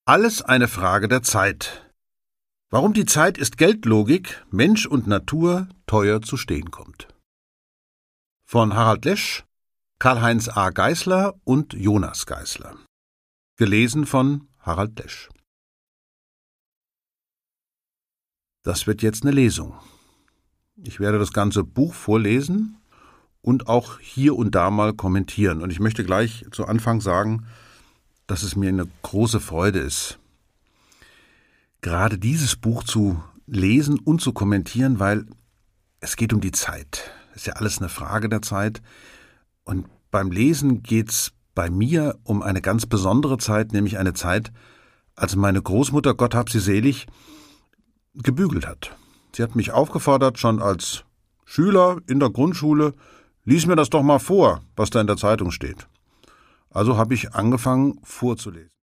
Alles eine Frage der Zeit. Warum die Zeit ist Geldlogik, Mensch und Natur teuer zu stehen kommt. Von Harald Lesch, Karl-Heinz A. Geisler und Jonas Geisler. Gelesen von Harald Lesch. Das wird jetzt eine Lesung. Ich werde das ganze Buch vorlesen und auch hier und da mal kommentieren. Und ich möchte gleich zu Anfang sagen, dass es mir eine große Freude ist, gerade dieses Buch zu lesen und zu kommentieren, weil es geht um die Zeit. Es ist ja alles eine Frage der Zeit. Und beim Lesen geht's bei mir um eine ganz besondere Zeit, nämlich eine Zeit, als meine Großmutter, Gott hab sie selig, gebügelt hat. Sie hat mich aufgefordert, schon als Schüler in der Grundschule, lies mir das doch mal vor, was da in der Zeitung steht. Also habe ich angefangen vorzulesen.